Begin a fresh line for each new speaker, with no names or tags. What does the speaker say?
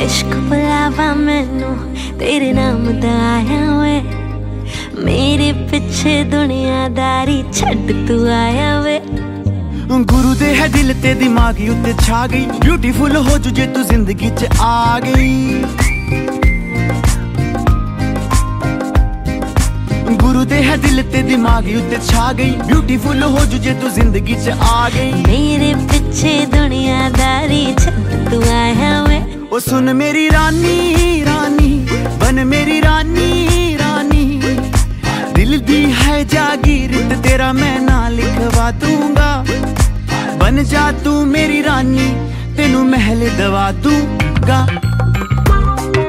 इश्क बुलावा मैनू तेरे नाम दा आया वे, मेरे पिछे दुनियादारी छड्ड तू आया वे।
गुरु दे है दिल ते दिमाग उत्ते छा गई, ब्यूटीफुल हो जू जे तू जिंदगी च आ गई। गुरु दे है दिल ते दिमाग उत्ते छा गई, ब्यूटीफुल हो जू जे तू जिंदगी च आ गई।
मेरे पिछे दुनियादारी छड्ड तू आया वे।
ओ सुन मेरी रानी रानी, बन मेरी रानी रानी, दिल दी है जागीर ते तेरा मैं ना लिखवा दूंगा। बन जा तू मेरी रानी, तेनू महल दवा दूंगा।